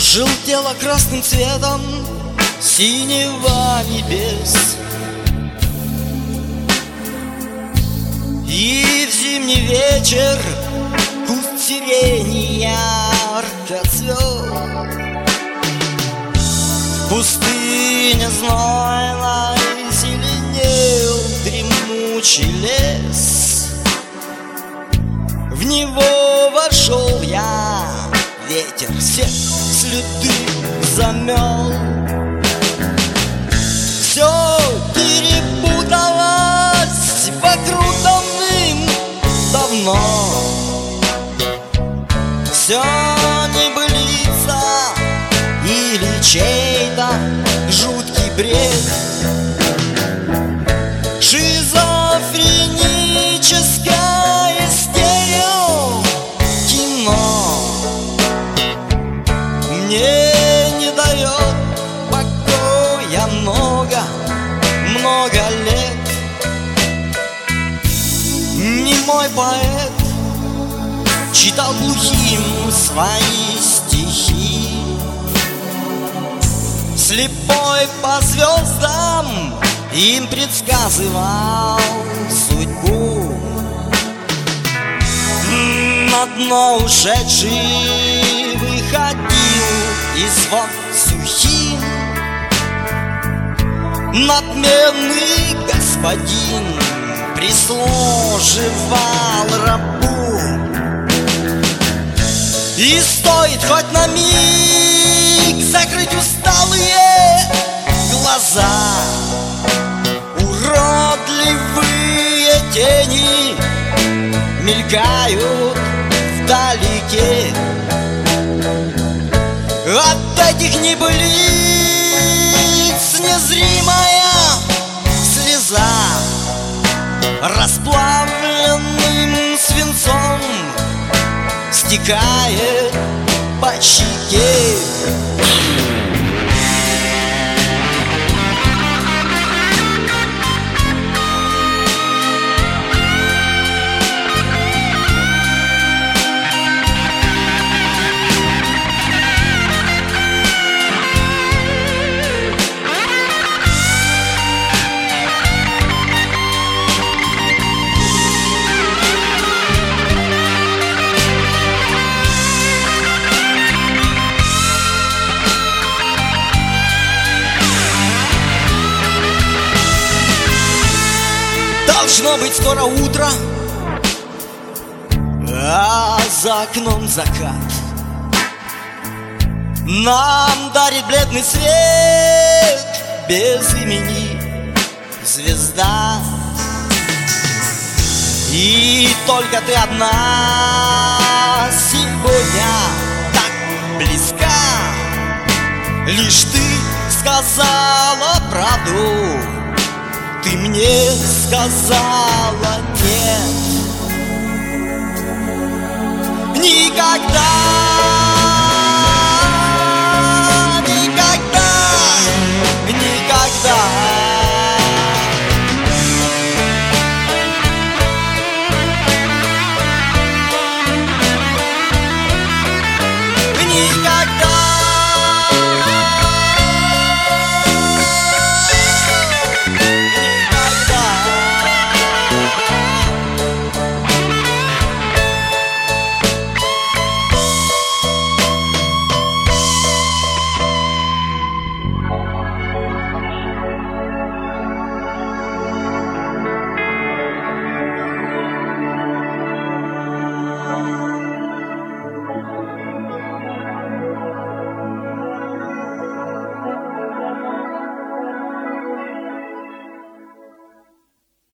Желтела красным цветом синего небес, и в зимний вечер куст сирени ярко цвел. В пустыне знойной зеленел дремучий лес. В него вошел я, ветер все следы замел. Все перепуталось вокруг давным-давно. Все небылица или чей-то жуткий бред. Шизофреническое стереокино мне не дает покоя много лет. Немой поэт читал глухим свои стихи, слепой по звездам им предсказывал судьбу. На дно ушедший выходил из вод сухим, надменный господин прислуживал рабу. И стоит хоть на миг закрыть усталые глаза, уродливые тени мелькают вдалеке. От этих небылиц незримая слеза расплавленным свинцом стекает по щеке. Должно быть скоро утро, а за окном закат нам дарит бледный свет без имени звезда. И только ты одна сегодня так близка. Лишь ты сказала правду, ты мне сказала нет. Никогда